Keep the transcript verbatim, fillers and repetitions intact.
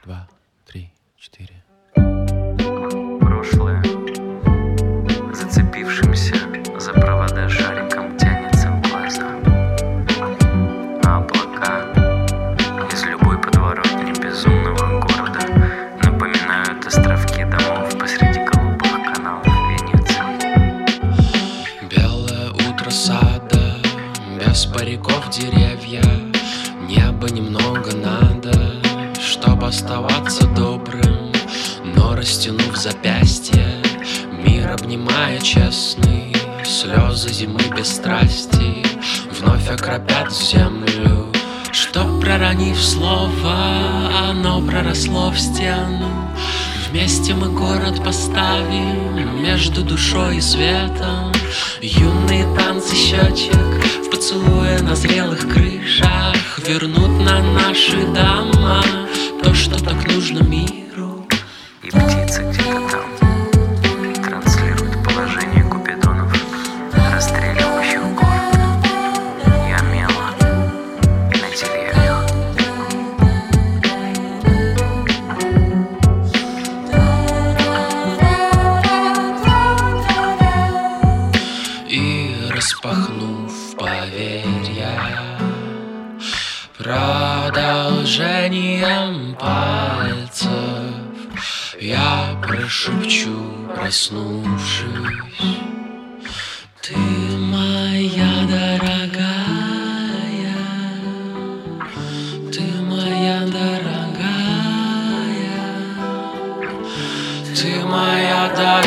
два, три, четыре. Прошлое, зацепившимся за провода шариком, тянется в глаза, а облака из любой подворотни безумного города напоминают островки домов посреди голубых каналов Венеции. Белое утро сада, без париков деревья, небо немного надо, чтобы оставаться добрым. Но растянув запястье, мир обнимая честный, слезы зимы без страсти вновь окропят землю. Что, проронив слово, оно проросло в стену. Вместе мы город поставим между душой и светом. Юные танцы щечек в поцелуе на зрелых крышах вернут на наши дома то, что так нужно миру. И птица где-то там транслирует положение купидонов, расстреливающих город и омела на деревьях. И распахнув поверья продолжением пальцев, я прошепчу, проснувшись: ты моя дорогая, ты моя дорогая, ты моя дорогая.